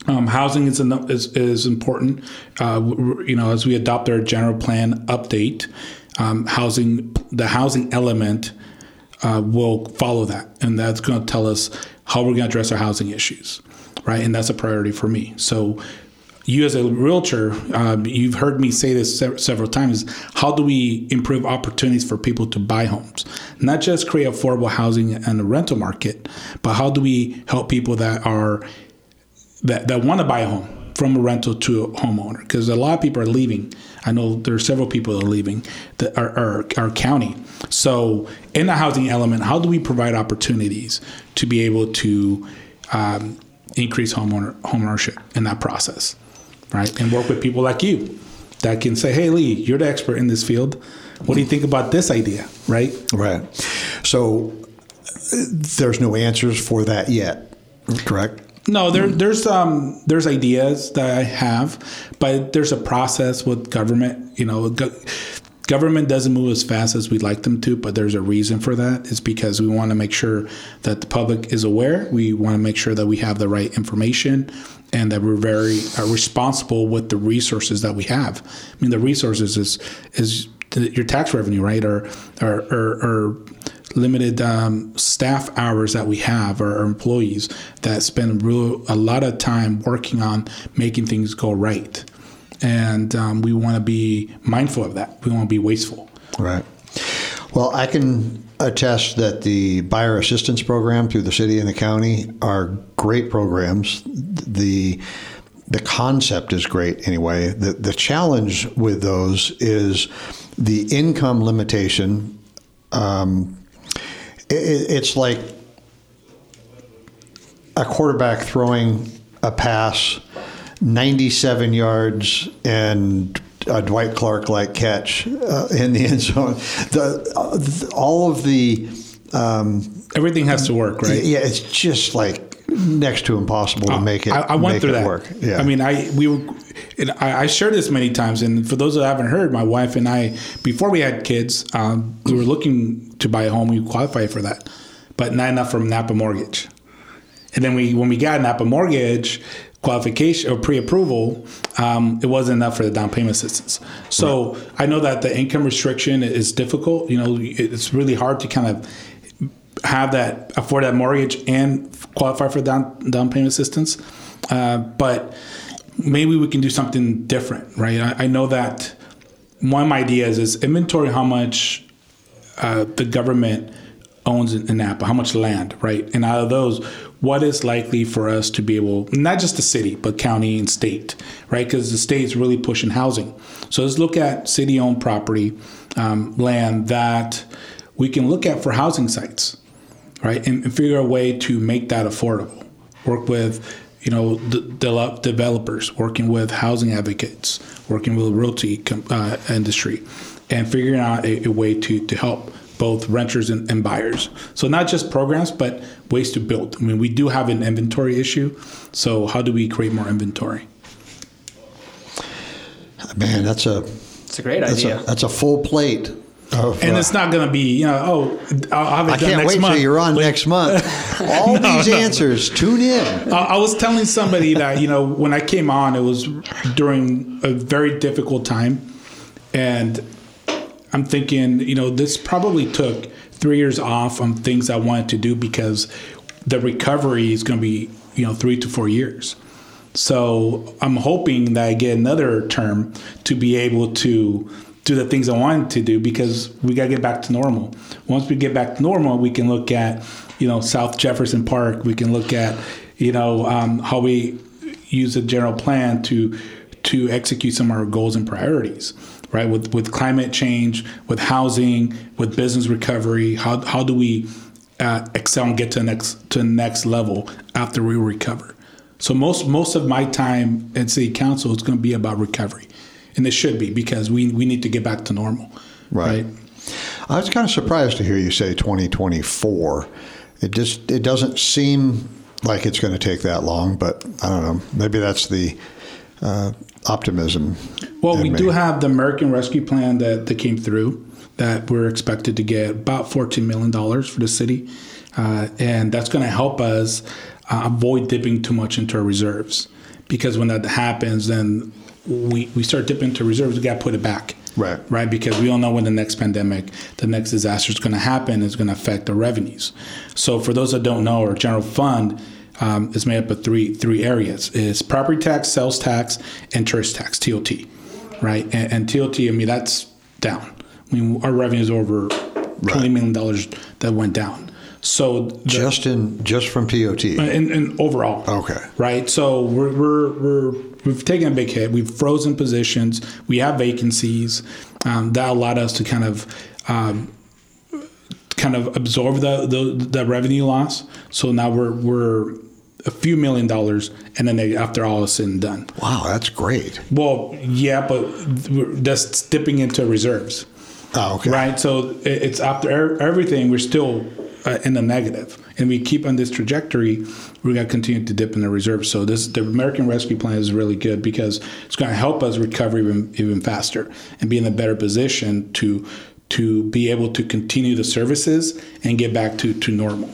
Um, housing is, an, is is important. Uh, you know, as we adopt our general plan update, um, housing the housing element uh, will follow that, and that's going to tell us how we're going to address our housing issues, right? And that's a priority for me. So, you as a realtor, um, you've heard me say this se- several times. How do we improve opportunities for people to buy homes? Not just create affordable housing and a rental market, but how do we help people that are that, that want to buy a home from a rental to a homeowner? Because a lot of people are leaving. I know there are several people that are leaving the, our, our, our county. So in the housing element, how do we provide opportunities to be able to um, increase homeowner homeownership in that process, right? And work with people like you that can say, hey, Lee, you're the expert in this field. What do you think about this idea, right? Right. So there's no answers for that yet, correct? No, there, there's um, there's ideas that I have, but there's a process with government. You know, go, government doesn't move as fast as we'd like them to, but there's a reason for that. It's because we want to make sure that the public is aware. We want to make sure that we have the right information and that we're very uh, responsible with the resources that we have. I mean, the resources is is your tax revenue, right? Or or, or, or limited um, staff hours that we have, or our employees that spend real, a lot of time working on making things go right. And um, we want to be mindful of that. We want to be wasteful. Right. Well, I can attest that the buyer assistance program through the city and the county are great programs. The the concept is great anyway. The, the challenge with those is the income limitation. Um, It's like a quarterback throwing a pass ninety-seven yards and a Dwight Clark-like catch uh, in the end zone. The, uh, the, all of the... Um, Everything has to work, right? Yeah, it's just like next to impossible to make it I, I went make through it that. work. Yeah. I mean, I we were, and I, I shared this many times, and for those that haven't heard, my wife and I, before we had kids, um, we were looking to buy a home. We qualified for that, but not enough from Napa Mortgage. And then we, when we got Napa Mortgage qualification or pre-approval, um, it wasn't enough for the down payment assistance. So right. I know that the income restriction is difficult. You know, it's really hard to kind of have that, afford that mortgage and qualify for down down payment assistance. Uh, but maybe we can do something different, right? I, I know that one of my ideas is inventory how much uh, the government owns in, in Napa, how much land, right? And out of those, what is likely for us to be able, not just the city, but county and state, right? Because the state's really pushing housing. So let's look at city-owned property, um, land that we can look at for housing sites, right? And, and figure a way to make that affordable. Work with, you know, the de- developers, working with housing advocates, working with the realty uh, industry, and figuring out a, a way to, to help both renters and, and buyers. So not just programs, but ways to build. I mean, we do have an inventory issue. So how do we create more inventory? Man, that's a it's a great that's idea. A, that's a full plate. Of, and uh, it's not going to be, you know, oh, I'll have it I done can't next wait month. till you're on Wait. next month. All No, these no. answers, tune in. I, I was telling somebody that, you know, when I came on, it was during a very difficult time. And I'm thinking, you know, this probably took three years off on things I wanted to do because the recovery is going to be, you know, three to four years. So I'm hoping that I get another term to be able to do the things I wanted to do because we got to get back to normal. Once we get back to normal, we can look at, you know, South Jefferson Park. We can look at, you know, um, how we use a general plan to to execute some of our goals and priorities. Right, with with climate change, with housing, with business recovery, how how do we uh, excel and get to the next to the next level after we recover? So most most of my time at City Council is going to be about recovery, and it should be because we we need to get back to normal. Right. right? I was kind of surprised to hear you say twenty twenty-four. It just it doesn't seem like it's going to take that long, but I don't know. Maybe that's the uh, optimism. Well, we me. do have the American Rescue Plan that, that came through that we're expected to get about fourteen million dollars for the city. Uh, and that's going to help us uh, avoid dipping too much into our reserves. because when that happens, then we, we start dipping into reserves. We got to put it back. Right. Right. Because we don't know when the next pandemic, the next disaster is going to happen. Is going to affect the revenues. So for those that don't know, our general fund um, is made up of three three areas: it's property tax, sales tax, and tourist tax, T O T. Right. And, and T O T, I mean, that's down. I mean, our revenue is over twenty million dollars that went down. So the, just in just from T O T, and, and overall. Okay. Right. So we're we're we're we've taken a big hit. We've frozen positions. We have vacancies. Um, that allowed us to kind of um, kind of absorb the, the the revenue loss. So now we're we're a few million dollars, and then they, after all is said and done. Wow, that's great. Well, yeah, but that's dipping into reserves. Oh, okay. Right. So it's after everything, we're still uh, in the negative, and we keep on this trajectory. We're going to continue to dip in the reserves. So this the American Rescue Plan is really good because it's going to help us recover even even faster and be in a better position to to be able to continue the services and get back to, to normal.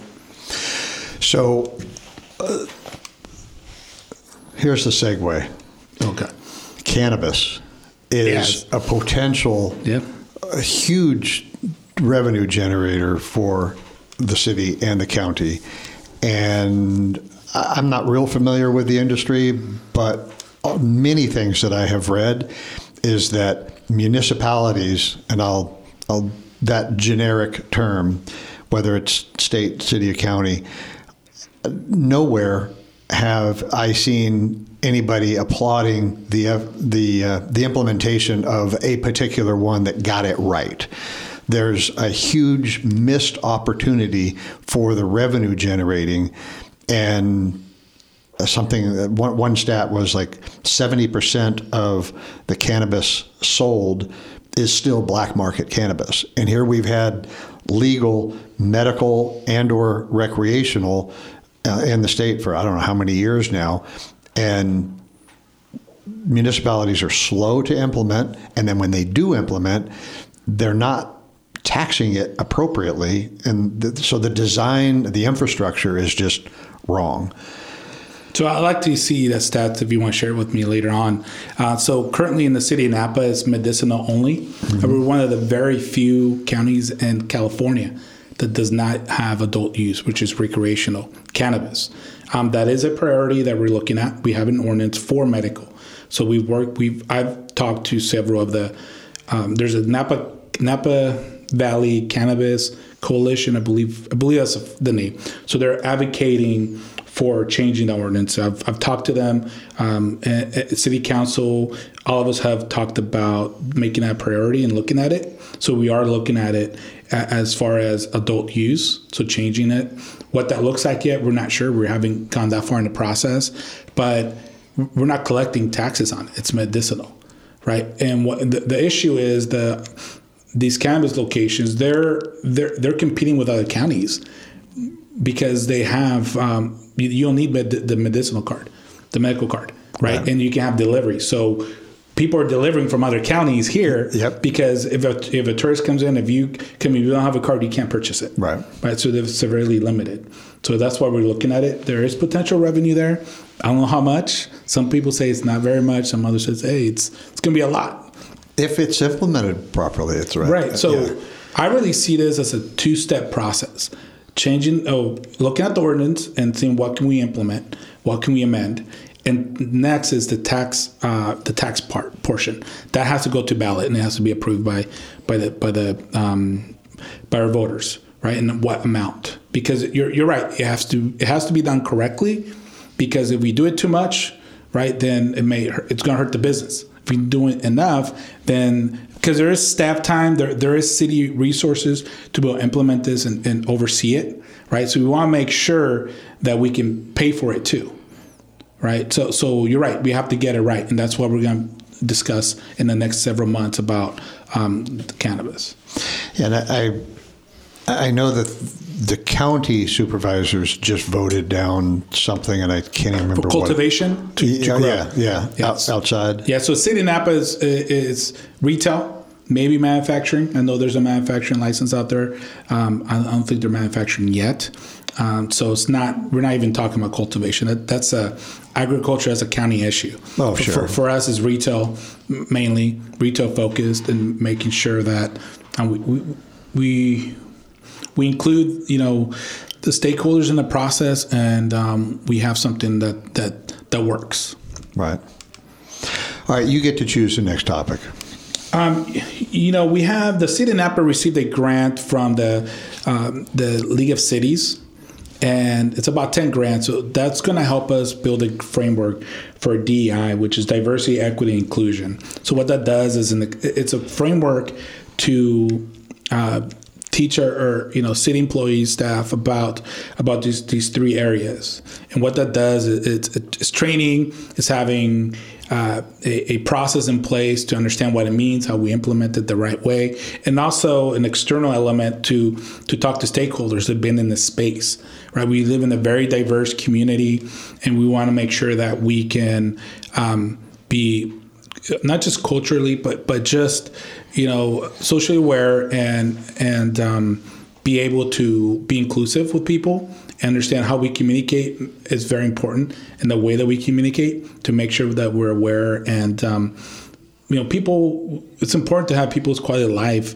So uh, here's the segue. Okay. Cannabis is Yes. a potential, Yep. a huge revenue generator for the city and the county. And I- I'm not real familiar with the industry, but many things that I have read is that municipalities, and I'll, I'll that generic term, whether it's state, city, or county, nowhere have I seen anybody applauding the uh, the uh, the implementation of a particular one that got it right. There's a huge missed opportunity for the revenue generating, and something that one, one stat was like seventy percent of the cannabis sold is still black market cannabis. And here we've had legal, medical, and or recreational uh, in the state for I don't know how many years now. And municipalities are slow to implement. And then when they do implement, they're not taxing it appropriately. And th- so the design, the infrastructure is just wrong. So I'd like to see that stats if you want to share it with me later on. Uh, so currently in the city of Napa, it's medicinal only. Mm-hmm. We're one of the very few counties in California that does not have adult use, which is recreational cannabis. Um, that is a priority that we're looking at. We have an ordinance for medical. So we've worked. We've I've talked to several of the. Um, there's a Napa Napa Valley Cannabis Coalition. I believe I believe that's the name. So they're advocating for changing the ordinance. I've, I've talked to them. Um, at, at City Council, all of us have talked about making that a priority and looking at it. So we are looking at it as far as adult use, so changing it. What that looks like yet, we're not sure. We haven't gone that far in the process, but we're not collecting taxes on it. It's medicinal, right? And what the, the issue is the these cannabis locations, they're they're they're competing with other counties because they have um, you, you don't need med- the medicinal card, the medical card, right? right? And you can have delivery. So people are delivering from other counties here yep. because if a, if a tourist comes in, if you come in, you don't have a card, you can't purchase it. Right. Right. So they're severely limited. So that's why we're looking at it. There is potential revenue there. I don't know how much. Some people say it's not very much. Some others say, hey, it's it's going to be a lot. If it's implemented properly, it's right. Right. So yeah. I really see this as a two-step process. Changing, oh, looking at the ordinance and seeing what can we implement, what can we amend, and next is the tax, uh, the tax part portion that has to go to ballot and it has to be approved by, by the by the um, by our voters, right? And what amount? Because you're you're right, it has to it has to be done correctly. Because if we do it too much, right, then it may hurt, it's going to hurt the business. If we do it enough, then because there is staff time, there there is city resources to be able to implement this and, and oversee it, right? So we want to make sure that we can pay for it too, right? So so you're right, we have to get it right, and that's what we're going to discuss in the next several months about um, the cannabis. Yeah, and I I know that the county supervisors just voted down something, and I can't even remember for cultivation what. To, yeah, to grow. yeah, yeah, Yes. Out, outside. Yeah, so City of Napa is, is retail, maybe manufacturing. I know there's a manufacturing license out there. Um, I, I don't think they're manufacturing yet. Um, so it's not. We're not even talking about cultivation. That, that's a agriculture as a county issue. Oh, for, sure. For, for us, is retail, mainly retail focused, and making sure that um, we, we we we include, you know, the stakeholders in the process, and um, we have something that that that works. Right. All right, you get to choose the next topic. Um, you know, we have the city of Napa received a grant from the um, the League of Cities, and it's about ten grants. So that's going to help us build a framework for D E I, which is diversity, equity, inclusion. So what that does is, in the, it's a framework to uh, teach our, our, you know, city employees, staff about about these these three areas. And what that does is it's, it's training, it's having uh, a, a process in place to understand what it means, how we implement it the right way, and also an external element to to talk to stakeholders that have been in this space. Right, we live in a very diverse community, and we want to make sure that we can um, be not just culturally, but but just, you know, socially aware, and and um, be able to be inclusive with people. Understand how we communicate is very important, and the way that we communicate, to make sure that we're aware. And um, you know, people. It's important to have people's quality of life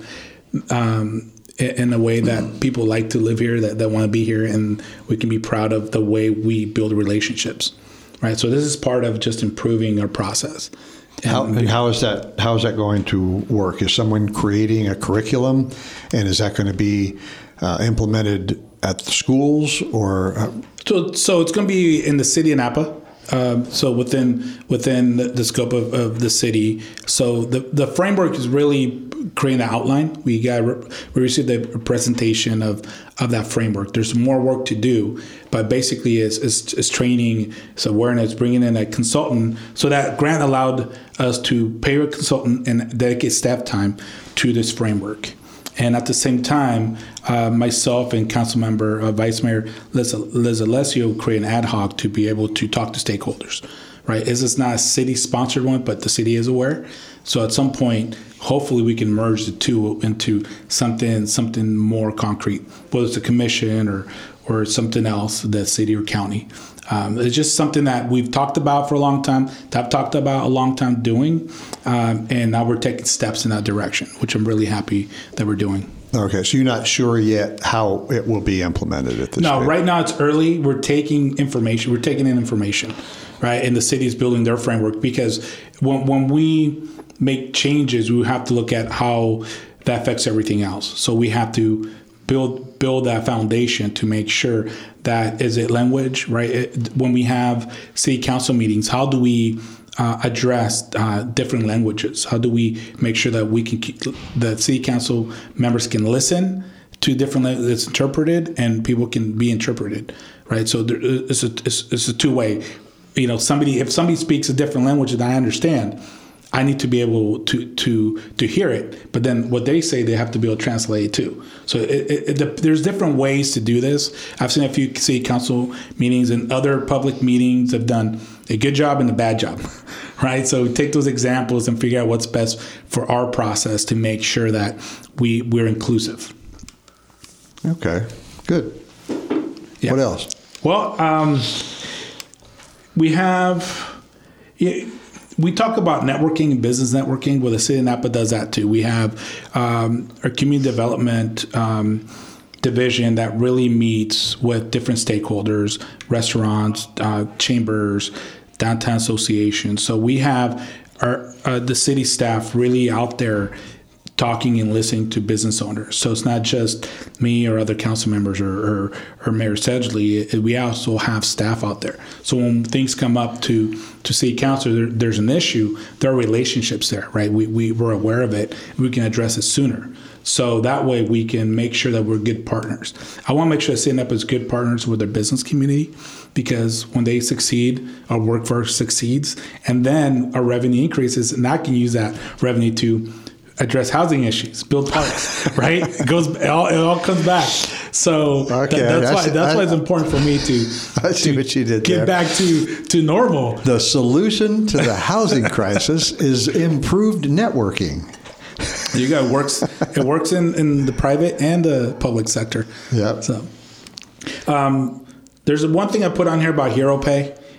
um, in a way that people like to live here, that, that want to be here, and we can be proud of the way we build relationships. Right. So this is part of just improving our process. And How, and how is that? How is that going to work? Is someone creating a curriculum, and is that going to be uh, implemented at the schools, or? Uh, so, so it's going to be in the city of Napa. Um, so within within the scope of, of the city. So the the framework is really creating the outline. We got we received a presentation of of that framework. There's more work to do, but basically it's it's, it's training, it's awareness, bringing in a consultant. So that grant allowed us to pay a consultant and dedicate staff time to this framework. And at the same time, uh, myself and council member, uh, Vice Mayor Liz, Liz Alessio create an ad hoc to be able to talk to stakeholders, right? This is not a city-sponsored one, but the city is aware. So at some point, hopefully we can merge the two into something something more concrete, whether it's a commission or or something else, the city or county. Um, it's just something that we've talked about for a long time, that I've talked about a long time doing, um, and now we're taking steps in that direction, which I'm really happy that we're doing. Okay, so you're not sure yet how it will be implemented at this No, stage? right now it's early. We're taking information. We're taking in information, right? And the city is building their framework, because when, when we make changes, we have to look at how that affects everything else. So we have to build build that foundation to make sure that, is it language, right? It, when we have city council meetings, how do we uh, address uh, different languages? How do we make sure that we can keep, the city council members can listen to different languages, it's interpreted, and people can be interpreted, right? So there, it's a it's, it's a two way. You know, somebody if somebody speaks a different language that I understand, I need to be able to to to hear it, but then what they say, they have to be able to translate it too. So it, it, it, there's different ways to do this. I've seen a few city council meetings and other public meetings have done a good job and a bad job, right? So take those examples and figure out what's best for our process to make sure that we we're inclusive. Okay, good. Yeah. What else? Well, um, we have. Yeah, We talk about networking and business networking. Well, the city of Napa does that too. We have um, our community development um, division that really meets with different stakeholders, restaurants, uh, chambers, downtown associations. So we have our uh, the city staff really out there talking and listening to business owners. So it's not just me or other council members or, or, or Mayor Sedgley. We also have staff out there. So when things come up to, to city council, there, there's an issue, there are relationships there, right? We, we, we're aware of it. We can address it sooner. So that way we can make sure that we're good partners. I want to make sure that City of Napa is good partners with their business community, because when they succeed, our workforce succeeds, and then our revenue increases, and I can use that revenue to address housing issues, build parks, right? It goes, it all, it all comes back. So okay, that, that's, I why see, that's I, why it's important for me to, I see to what you did get there. back to, to normal. The solution to the housing crisis is improved networking. You got it works. It works in, in the private and the public sector. Yeah. So, um, there's one thing I put on here about Hero Pay.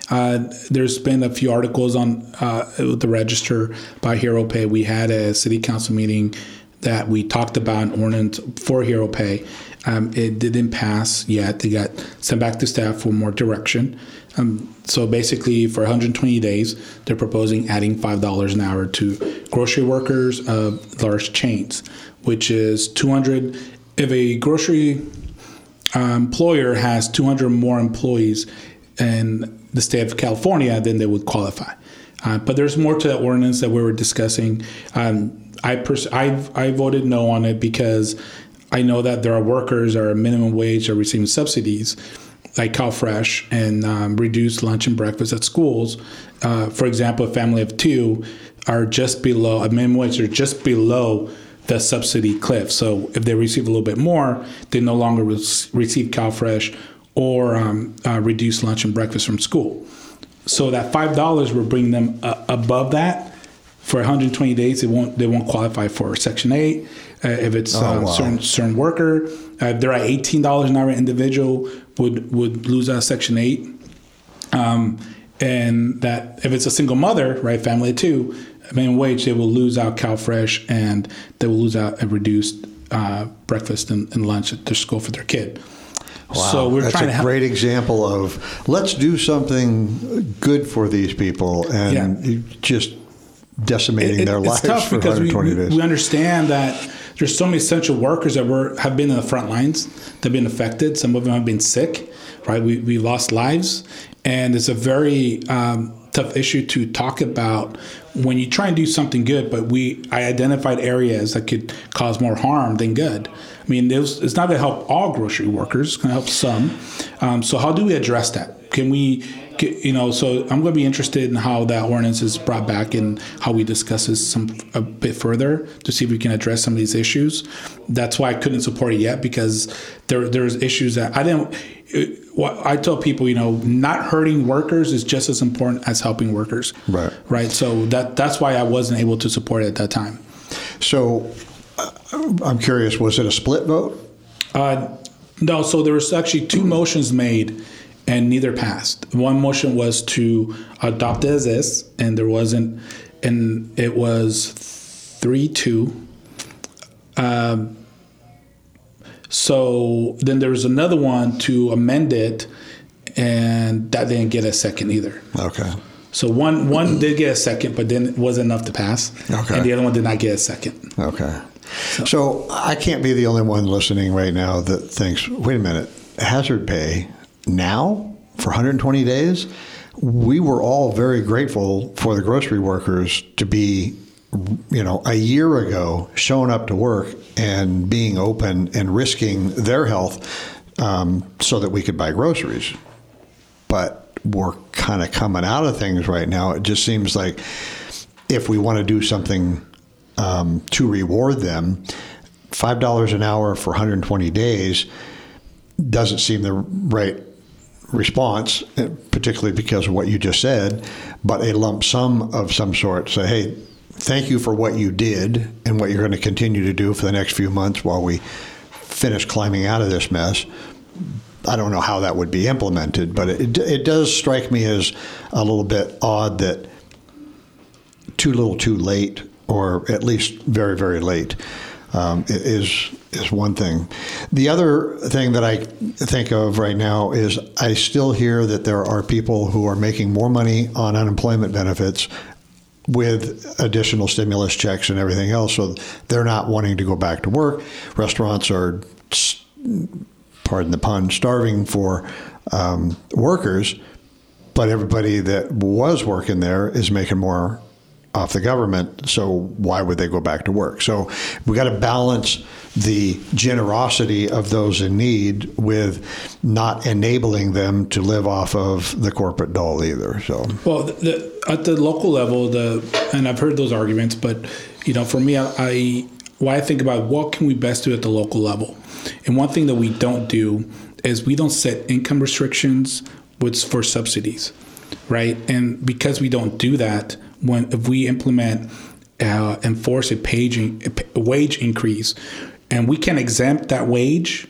Uh, there's been a few articles on uh, the Register by Hero Pay. We had a city council meeting that we talked about an ordinance for Hero Pay. Um, it didn't pass yet. They got sent back to staff for more direction. Um, so basically, for one hundred twenty days, they're proposing adding five dollars an hour to grocery workers of large chains, which is two hundred. If a grocery uh, employer has two hundred more employees in the state of California, then they would qualify. Uh, but there's more to that ordinance that we were discussing. Um, I, pers- I I voted no on it because I know that there are workers that are minimum wage that are receiving subsidies, like CalFresh and um, reduced lunch and breakfast at schools. Uh, for example, a family of two are just below, a minimum wage are just below the subsidy cliff. So if they receive a little bit more, they no longer re- receive CalFresh or um, uh, reduced lunch and breakfast from school. So that five dollars will bring them uh, above that. For one hundred twenty days, they won't they won't qualify for Section eight. Uh, if it's a oh, uh, wow. certain certain worker, uh, if they're at eighteen dollars an hour, individual would would lose out of Section eight. Um, and that if it's a single mother, right, family of two, minimum wage, they will lose out CalFresh and they will lose out a reduced uh, breakfast and, and lunch at their school for their kid. Wow, so we're that's trying a to help. Great example of let's do something good for these people and yeah. just decimating it, their it's lives tough for because one hundred twenty we, days. We understand that there's so many essential workers that were have been in the front lines, they've been affected. Some of them have been sick, right? We we lost lives, and it's a very um, tough issue to talk about when you try and do something good. But we I identified areas that could cause more harm than good. I mean, it was, it's not going to help all grocery workers. It's going to help some. Um, so how do we address that? Can we, get, you know, so I'm going to be interested in how that ordinance is brought back and how we discuss this some a bit further to see if we can address some of these issues. That's why I couldn't support it yet, because there there's issues that I didn't. It, what I tell people, you know, not hurting workers is just as important as helping workers. Right. Right. So that that's why I wasn't able to support it at that time. So I'm curious, was it a split vote? Uh, no, so there was actually two motions made and neither passed. One motion was to adopt it as is, and there wasn't, and it was three two. Um, so then there was another one to amend it, and that didn't get a second either. Okay. So one one did get a second, but then it wasn't enough to pass. Okay. And the other one did not get a second. Okay. So, so I can't be the only one listening right now that thinks, wait a minute, hazard pay now for one hundred twenty days? We were all very grateful for the grocery workers to be, you know, a year ago showing up to work and being open and risking their health um, so that we could buy groceries. But we're kind of coming out of things right now. It just seems like if we want to do something um, to reward them, five dollars an hour for one hundred twenty days doesn't seem the right response, particularly because of what you just said, but a lump sum of some sort. Say, hey, thank you for what you did and what you're going to continue to do for the next few months while we finish climbing out of this mess. I don't know how that would be implemented, but it it does strike me as a little bit odd that too little too late, or at least very, very late, um, is is one thing. The other thing that I think of right now is I still hear that there are people who are making more money on unemployment benefits with additional stimulus checks and everything else, so they're not wanting to go back to work. Restaurants are, pardon the pun, starving for um, workers, but everybody that was working there is making more off the government, so why would they go back to work? So we got to balance the generosity of those in need with not enabling them to live off of the corporate dole either. So well, the, the, at the local level, the and I've heard those arguments, but you know, for me, I, I why I think about what can we best do at the local level, and one thing that we don't do is we don't set income restrictions with for subsidies, right? And because we don't do that, when if we implement uh, enforce a, paging, a wage increase, and we can exempt that wage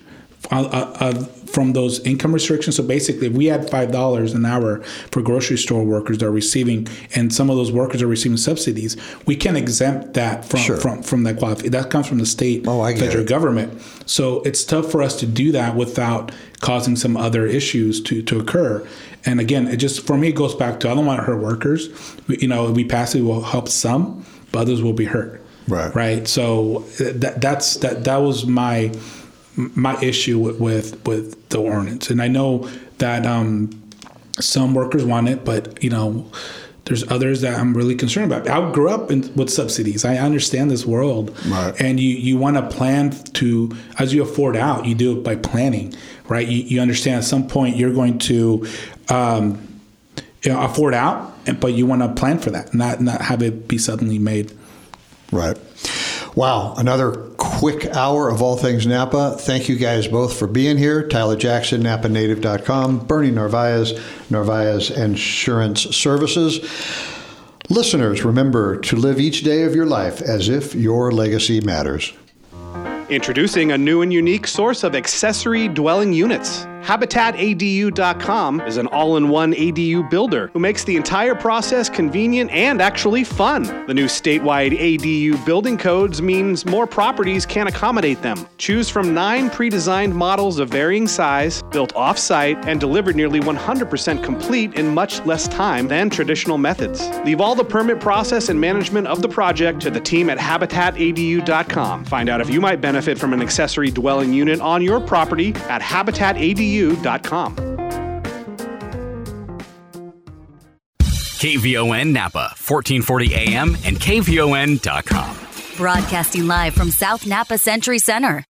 uh, uh, from those income restrictions. So basically, if we had five dollars an hour for grocery store workers that are receiving, and some of those workers are receiving subsidies, we can exempt that from Sure. from, from that qualification. That comes from the state, Oh, I get federal it. government. So it's tough for us to do that without causing some other issues to, to occur. And again, it just, for me, it goes back to, I don't want to hurt workers. We, you know, we pass it will help some, but others will be hurt. Right. Right. So that that's that that was my my issue with with, with the ordinance. And I know that um, some workers want it, but you know, there's others that I'm really concerned about. I grew up in, with subsidies. I understand this world. Right. And you, you want to plan to, as you afford out, you do it by planning, right? You, you understand at some point you're going to um, you know, afford out, but you want to plan for that, not not have it be suddenly made. Right. Wow. Another quick hour of all things Napa. Thank you guys both for being here. Tyler Jackson, Napa Native dot com. Bernie Narvaez, Narvaez Insurance Services. Listeners, remember to live each day of your life as if your legacy matters. Introducing a new and unique source of accessory dwelling units. Habitat A D U dot com is an all-in-one A D U builder who makes the entire process convenient and actually fun. The new statewide A D U building codes means more properties can accommodate them. Choose from nine pre-designed models of varying size, built off-site, and delivered nearly one hundred percent complete in much less time than traditional methods. Leave all the permit process and management of the project to the team at Habitat A D U dot com. Find out if you might benefit from an accessory dwelling unit on your property at Habitat A D U dot com. K V O N Napa, fourteen forty A M and K V O N dot com. Broadcasting live from South Napa Century Center.